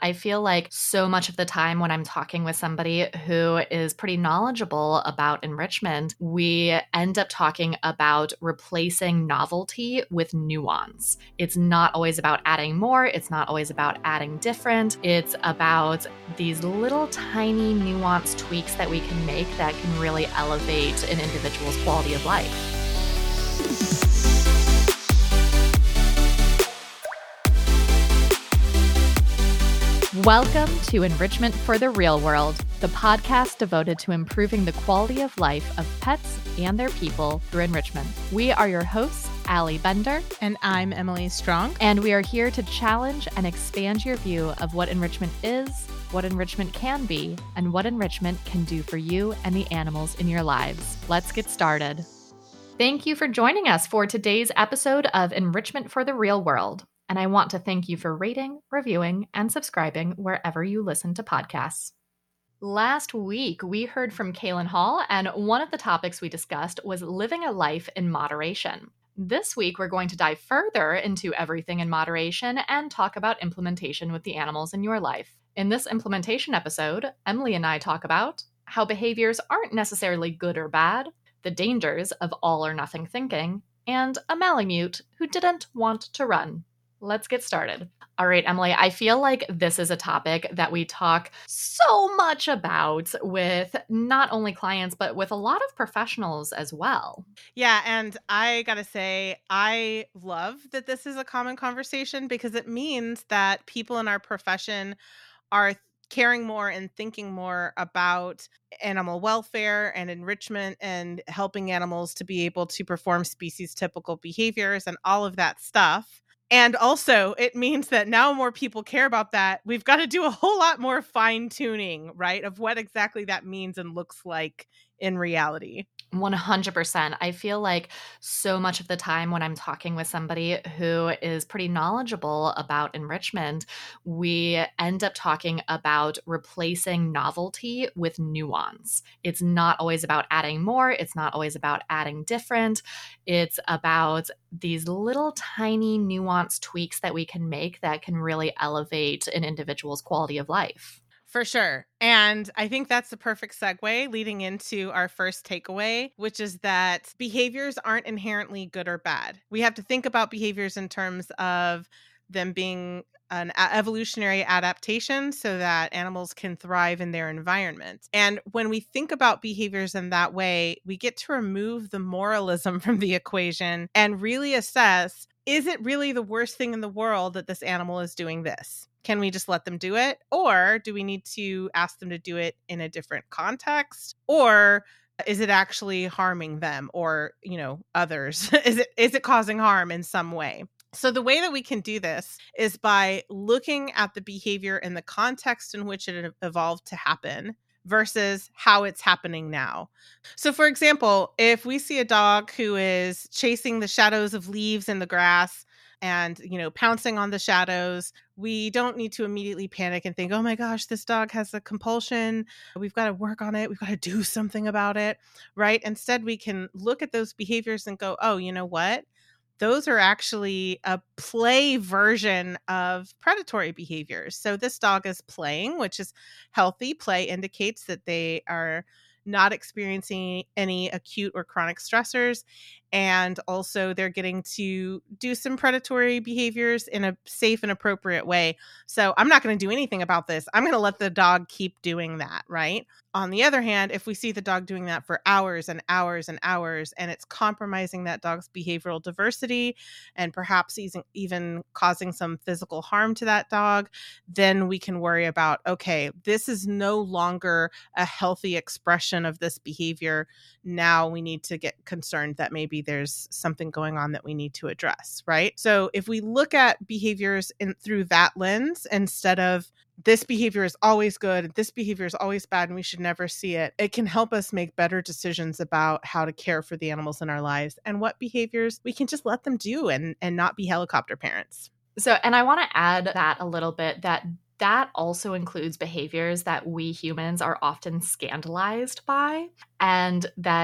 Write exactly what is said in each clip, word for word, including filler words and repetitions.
I feel like so much of the time when I'm talking with somebody who is pretty knowledgeable about enrichment, we end up talking about replacing novelty with nuance. It's not always about adding more. It's not always about adding different. It's about these little tiny nuanced tweaks that we can make that can really elevate an individual's quality of life. Welcome to Enrichment for the Real World, the podcast devoted to improving the quality of life of pets and their people through enrichment. We are your hosts, Allie Bender. And I'm Emily Strong. And we are here to challenge and expand your view of what enrichment is, what enrichment can be, and what enrichment can do for you and the animals in your lives. Let's get started. Thank you for joining us for today's episode of Enrichment for the Real World. And I want to thank you for rating, reviewing, and subscribing wherever you listen to podcasts. Last week, we heard from Kaylin Hall, and one of the topics we discussed was living a life in moderation. This week, we're going to dive further into everything in moderation and talk about implementation with the animals in your life. In this implementation episode, Emily and I talk about how behaviors aren't necessarily good or bad, the dangers of all or nothing thinking, and a Malamute who didn't want to run. Let's get started. All right, Emily, I feel like this is a topic that we talk so much about with not only clients, but with a lot of professionals as well. Yeah, and I gotta say, I love that this is a common conversation because it means that people in our profession are caring more and thinking more about animal welfare and enrichment and helping animals to be able to perform species typical behaviors and all of that stuff. And also, it means that now more people care about that. We've got to do a whole lot more fine tuning, right, of what exactly that means and looks like in reality. one hundred percent. I feel like so much of the time when I'm talking with somebody who is pretty knowledgeable about enrichment, we end up talking about replacing novelty with nuance. It's not always about adding more. It's not always about adding different. It's about these little tiny nuanced tweaks that we can make that can really elevate an individual's quality of life. For sure. And I think that's the perfect segue leading into our first takeaway, which is that behaviors aren't inherently good or bad. We have to think about behaviors in terms of them being an evolutionary adaptation so that animals can thrive in their environment. And when we think about behaviors in that way, we get to remove the moralism from the equation and really assess, is it really the worst thing in the world that this animal is doing this? Can we just let them do it? Or do we need to ask them to do it in a different context? Or is it actually harming them or, you know, others? is it is it causing harm in some way? So the way that we can do this is by looking at the behavior in the context in which it evolved to happen versus how it's happening now. So for example, if we see a dog who is chasing the shadows of leaves in the grass and, you know, pouncing on the shadows, we don't need to immediately panic and think, oh my gosh, this dog has a compulsion. We've got to work on it. We've got to do something about it, right? Instead, we can look at those behaviors and go, oh, you know what? Those are actually a play version of predatory behaviors. So this dog is playing, which is healthy. Play indicates that they are not experiencing any acute or chronic stressors. And also they're getting to do some predatory behaviors in a safe and appropriate way. So I'm not going to do anything about this. I'm going to let the dog keep doing that, right? On the other hand, if we see the dog doing that for hours and hours and hours, and it's compromising that dog's behavioral diversity and perhaps even causing some physical harm to that dog, then we can worry about, okay, this is no longer a healthy expression of this behavior. Now we need to get concerned that maybe there's something going on that we need to address, right? So if we look at behaviors in, through that lens, instead of this behavior is always good, this behavior is always bad, and we should never see it, it can help us make better decisions about how to care for the animals in our lives and what behaviors we can just let them do and, and not be helicopter parents. So, and I want to add that a little bit, that that also includes behaviors that we humans are often scandalized by, and that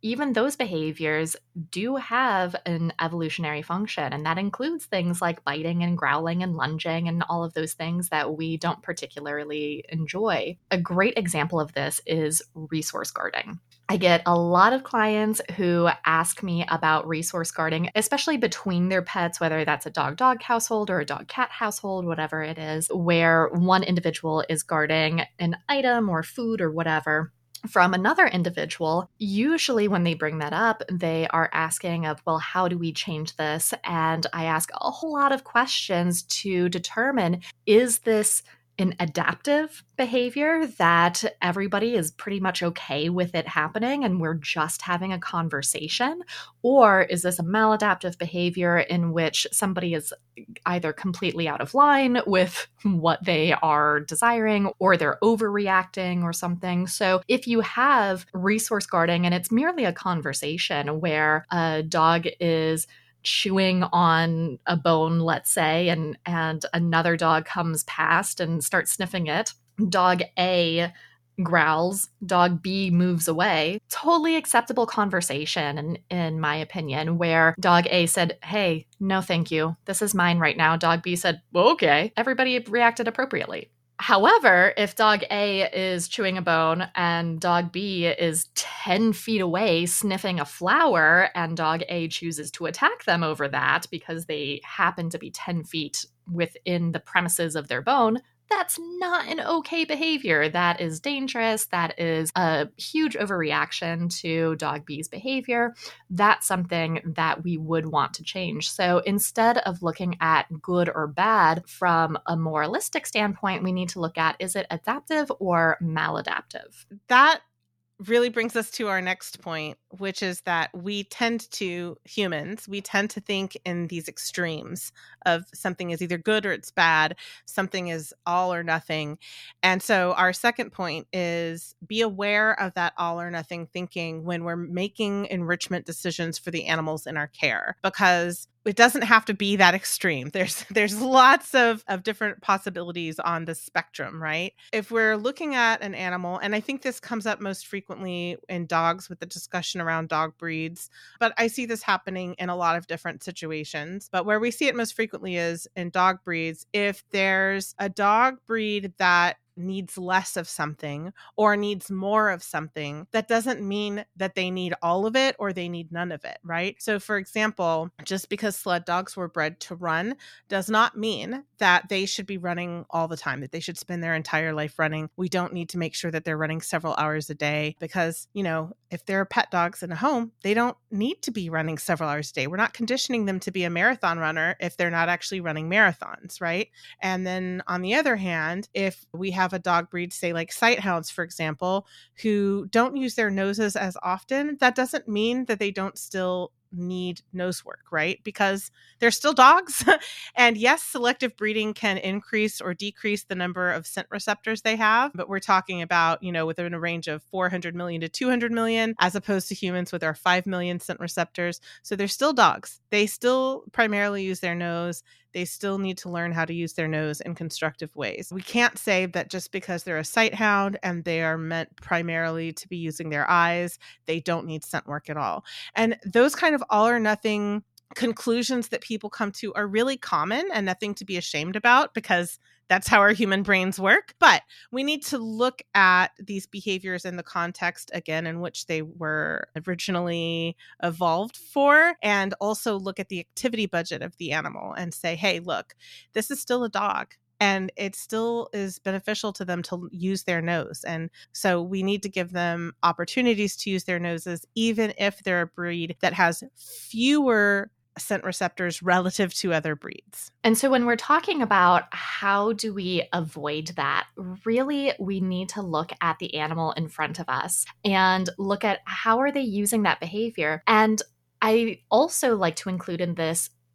even those behaviors do have an evolutionary function, and that includes things like biting and growling and lunging and all of those things that we don't particularly enjoy. A great example of this is resource guarding. I get a lot of clients who ask me about resource guarding, especially between their pets, whether that's a dog-dog household or a dog-cat household, whatever it is, where one individual is guarding an item or food or whatever from another individual. Usually when they bring that up, they are asking of, well, how do we change this? And I ask a whole lot of questions to determine, is this an adaptive behavior that everybody is pretty much okay with it happening and we're just having a conversation? Or is this a maladaptive behavior in which somebody is either completely out of line with what they are desiring or they're overreacting or something? So if you have resource guarding and it's merely a conversation where a dog is chewing on a bone, let's say, and and another dog comes past and starts sniffing it, dog A growls, dog B moves away. Totally acceptable conversation, in, in my opinion, where dog A said, hey, no thank you, this is mine right now. Dog B said, well, okay. Everybody reacted appropriately. However, if dog A is chewing a bone and dog B is ten feet away sniffing a flower and dog A chooses to attack them over that because they happen to be ten feet within the premises of their bone, that's not an okay behavior. That is dangerous. That is a huge overreaction to dog B's behavior. That's something that we would want to change. So instead of looking at good or bad from a moralistic standpoint, we need to look at, is it adaptive or maladaptive? That really brings us to our next point, which is that we tend to, humans, we tend to think in these extremes of something is either good or it's bad, something is all or nothing. And so our second point is be aware of that all or nothing thinking when we're making enrichment decisions for the animals in our care, because it doesn't have to be that extreme. There's there's lots of, of different possibilities on the spectrum, right? If we're looking at an animal, and I think this comes up most frequently in dogs with the discussion around dog breeds, but I see this happening in a lot of different situations. But where we see it most frequently is in dog breeds. If there's a dog breed that needs less of something or needs more of something, that doesn't mean that they need all of it or they need none of it, right? So for example, just because sled dogs were bred to run does not mean that they should be running all the time, that they should spend their entire life running. We don't need to make sure that they're running several hours a day because, you know, if they're pet dogs in a home, they don't need to be running several hours a day. We're not conditioning them to be a marathon runner if they're not actually running marathons, right? And then on the other hand, if we have have a dog breed, say like sighthounds, for example, who don't use their noses as often, that doesn't mean that they don't still need nose work, right? Because they're still dogs. And yes, selective breeding can increase or decrease the number of scent receptors they have, but we're talking about, you know, within a range of four hundred million to two hundred million, as opposed to humans with our five million scent receptors. So they're still dogs. They still primarily use their nose. They still need to learn how to use their nose in constructive ways. We can't say that just because they're a sighthound and they are meant primarily to be using their eyes, they don't need scent work at all. And those kind of all or nothing conclusions that people come to are really common and nothing to be ashamed about because that's how our human brains work. But we need to look at these behaviors in the context, again, in which they were originally evolved for, and also look at the activity budget of the animal and say, hey, look, this is still a dog. And it still is beneficial to them to use their nose. And so we need to give them opportunities to use their noses, even if they're a breed that has fewer scent receptors relative to other breeds. And so when we're talking about how do we avoid that, really we need to look at the animal in front of us and look at how are they using that behavior. And I also like to include in this,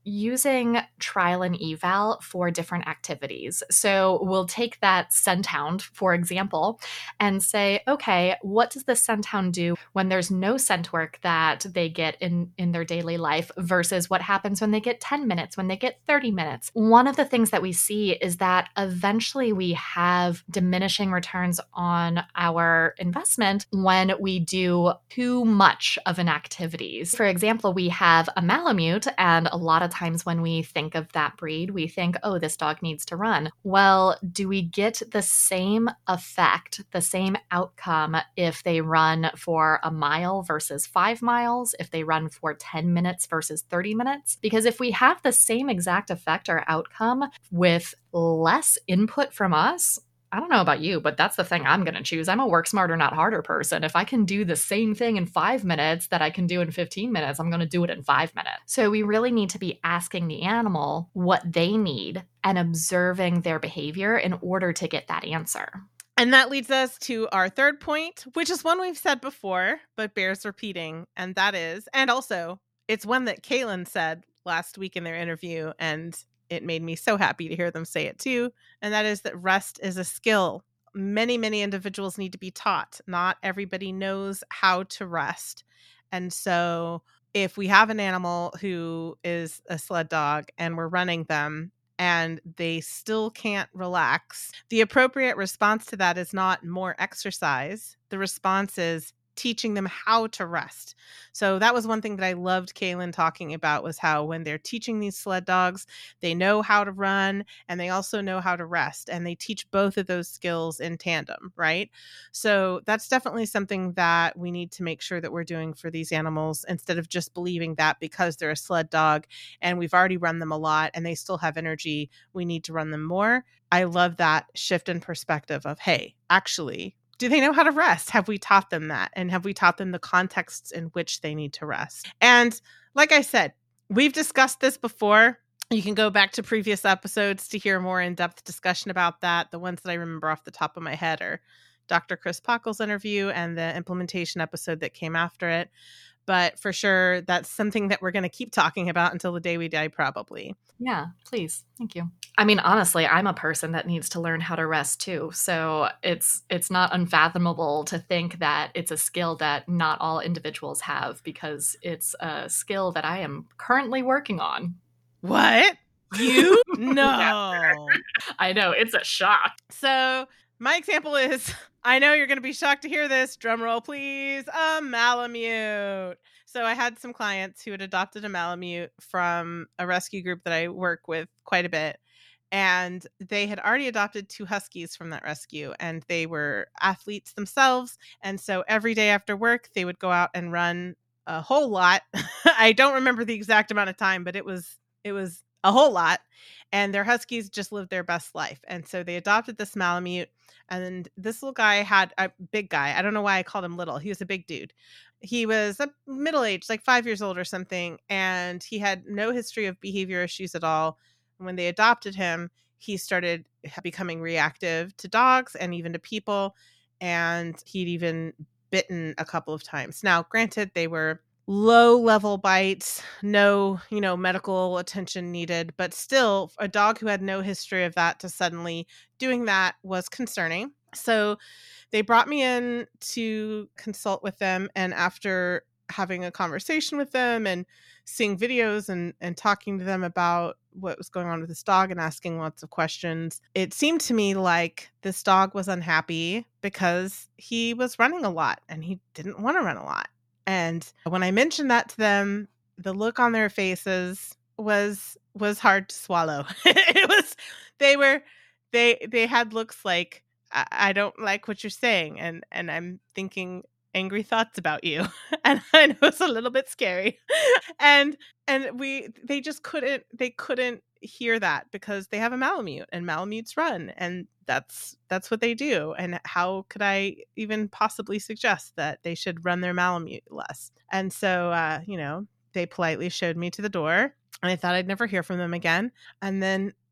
using trial and eval for different activities. So we'll take that scent hound, for example, and say, okay, what does the scent hound do when there's no scent work that they get in, in their daily life versus what happens when they get ten minutes, when they get thirty minutes? One of the things that we see is that eventually we have diminishing returns on our investment when we do too much of an activity. For example, we have a Malamute, and a lot of times when we think of that breed, we think, oh, this dog needs to run. Well, do we get the same effect, the same outcome if they run for a mile versus five miles, if they run for ten minutes versus thirty minutes? Because if we have the same exact effect or outcome with less input from us, I don't know about you, but that's the thing I'm going to choose. I'm a work smarter, not harder person. If I can do the same thing in five minutes that I can do in fifteen minutes, I'm going to do it in five minutes. So we really need to be asking the animal what they need and observing their behavior in order to get that answer. And that leads us to our third point, which is one we've said before, but bears repeating. And that is, and also it's one that Kaylin said last week in their interview, and it made me so happy to hear them say it too. And that is that rest is a skill. Many, many individuals need to be taught. Not everybody knows how to rest. And so if we have an animal who is a sled dog and we're running them and they still can't relax, the appropriate response to that is not more exercise. The response is teaching them how to rest. So that was one thing that I loved Kaylin talking about, was how when they're teaching these sled dogs, they know how to run and they also know how to rest, and they teach both of those skills in tandem, right? So that's definitely something that we need to make sure that we're doing for these animals, instead of just believing that because they're a sled dog and we've already run them a lot and they still have energy, we need to run them more. I love that shift in perspective of, hey, actually, do they know how to rest? Have we taught them that? And have we taught them the contexts in which they need to rest? And like I said, we've discussed this before. You can go back to previous episodes to hear more in-depth discussion about that. The ones that I remember off the top of my head are Doctor Chris Pockle's interview and the implementation episode that came after it. But for sure, that's something that we're going to keep talking about until the day we die, probably. Yeah, please. Thank you. I mean, honestly, I'm a person that needs to learn how to rest too. So it's it's not unfathomable to think that it's a skill that not all individuals have, because it's a skill that I am currently working on. What? You? No. Yeah. I know. It's a shock. So my example is, I know you're going to be shocked to hear this. Drum roll, please. A Malamute. So I had some clients who had adopted a Malamute from a rescue group that I work with quite a bit. And they had already adopted two Huskies from that rescue, and they were athletes themselves. And so every day after work, they would go out and run a whole lot. I don't remember the exact amount of time, but it was it was a whole lot. And their Huskies just lived their best life. And so they adopted this Malamute. And this little guy had a big guy. I don't know why I called him little. He was a big dude. He was a middle-aged, like five years old or something. And he had no history of behavior issues at all. When they adopted him, he started becoming reactive to dogs and even to people. And he'd even bitten a couple of times. Now, granted, they were low level bites, no, you know, medical attention needed, but still a dog who had no history of that to suddenly doing that was concerning. So they brought me in to consult with them. And after having a conversation with them and seeing videos and, and talking to them about what was going on with this dog and asking lots of questions, it seemed to me like this dog was unhappy because he was running a lot and he didn't want to run a lot. And when I mentioned that to them, the look on their faces was was hard to swallow. It was they were they they had looks like, I, I don't like what you're saying, and and I'm thinking angry thoughts about you. And I know it's a little bit scary. and and we they just couldn't they couldn't hear that because they have a Malamute and Malamutes run, and that's that's what they do. And how could I even possibly suggest that they should run their Malamute less? And so uh, you know, they politely showed me to the door, and I thought I'd never hear from them again. And then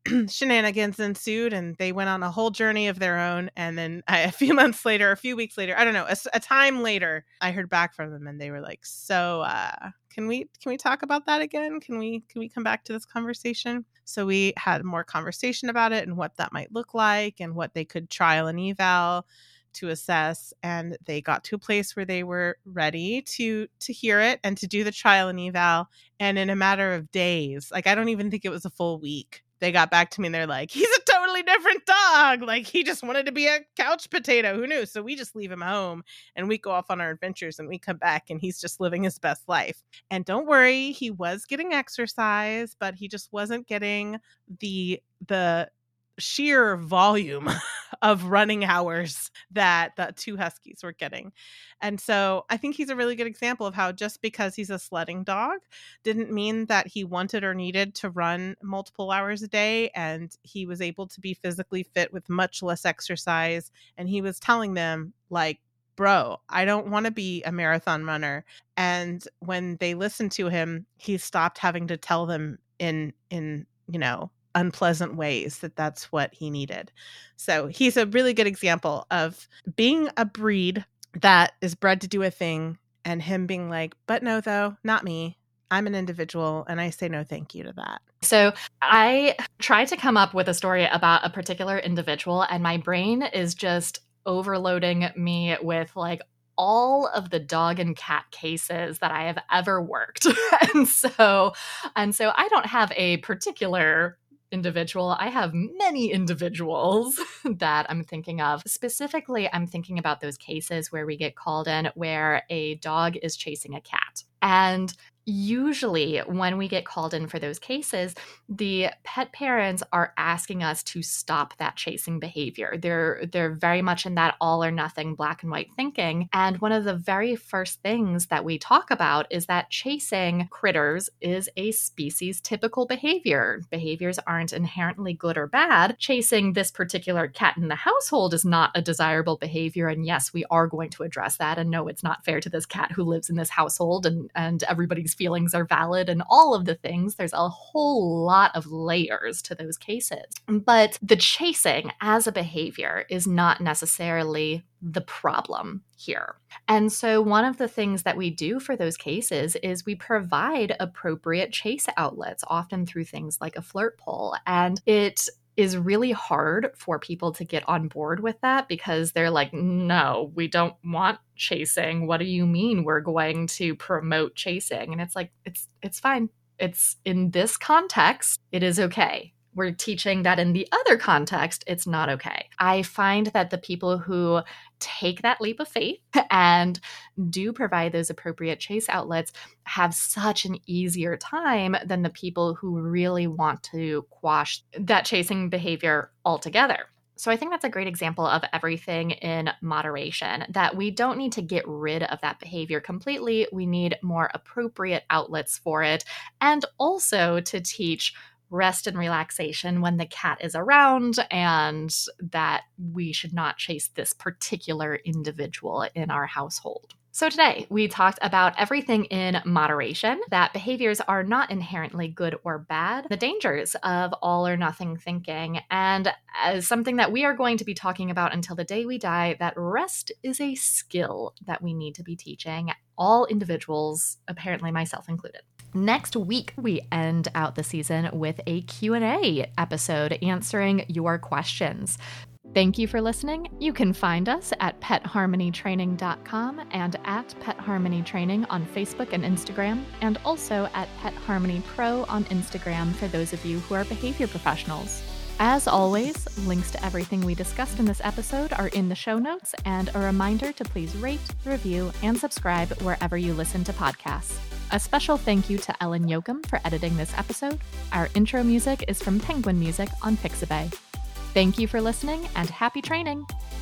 shenanigans ensued, and they went on a whole journey of their own. And then I, a few months later, a few weeks later, I don't know, a, a time later, I heard back from them, and they were like, so uh, can we can we talk about that again? Can we can we come back to this conversation? So we had more conversation about it and what that might look like and what they could trial and eval to assess. And they got to a place where they were ready to to hear it and to do the trial and eval. And in a matter of days, like I don't even think it was a full week, they got back to me and they're like, he's a totally different dog. Like he just wanted to be a couch potato. Who knew? So we just leave him home and we go off on our adventures, and we come back and he's just living his best life. And don't worry, he was getting exercise, but he just wasn't getting the the sheer volume of running hours that the two huskies were getting. And so I think he's a really good example of how just because he's a sledding dog didn't mean that he wanted or needed to run multiple hours a day. And he was able to be physically fit with much less exercise. And he was telling them, like, bro, I don't want to be a marathon runner. And when they listened to him, he stopped having to tell them in, in, you know, unpleasant ways that that's what he needed. So he's a really good example of being a breed that is bred to do a thing, and him being like, but no, though, not me. I'm an individual, and I say no thank you to that. So I tried to come up with a story about a particular individual, and my brain is just overloading me with like all of the dog and cat cases that I have ever worked. and so and so I don't have a particular individual. I have many individuals that I'm thinking of. Specifically, I'm thinking about those cases where we get called in where a dog is chasing a cat. And usually when we get called in for those cases, the pet parents are asking us to stop that chasing behavior. They're they're very much in that all or nothing black and white thinking. And one of the very first things that we talk about is that chasing critters is a species typical behavior. Behaviors aren't inherently good or bad. Chasing this particular cat in the household is not a desirable behavior. And yes, we are going to address that. And no, it's not fair to this cat who lives in this household, and, and everybody's feelings are valid and all of the things. There's a whole lot of layers to those cases. But the chasing as a behavior is not necessarily the problem here. And so one of the things that we do for those cases is we provide appropriate chase outlets, often through things like a flirt pole. And it is really hard for people to get on board with that because they're like, no, we don't want chasing. What do you mean we're going to promote chasing? And it's like, it's it's fine. It's in this context, it is okay. We're teaching that in the other context, it's not okay. I find that the people who take that leap of faith and do provide those appropriate chase outlets have such an easier time than the people who really want to quash that chasing behavior altogether. So I think that's a great example of everything in moderation, that we don't need to get rid of that behavior completely. We need more appropriate outlets for it, and also to teach rest and relaxation when the cat is around, and that we should not chase this particular individual in our household. So today we talked about everything in moderation, that behaviors are not inherently good or bad, the dangers of all or nothing thinking, and as something that we are going to be talking about until the day we die, that rest is a skill that we need to be teaching all individuals, apparently myself included. Next week, we end out the season with a Q and A episode answering your questions. Thank you for listening. You can find us at pet harmony training dot com and at Pet Harmony Training on Facebook and Instagram, and also at Pet Harmony Pro on Instagram for those of you who are behavior professionals. As always, links to everything we discussed in this episode are in the show notes, and a reminder to please rate, review, and subscribe wherever you listen to podcasts. A special thank you to Ellen Yoakum for editing this episode. Our intro music is from Penguin Music on Pixabay. Thank you for listening, and happy training!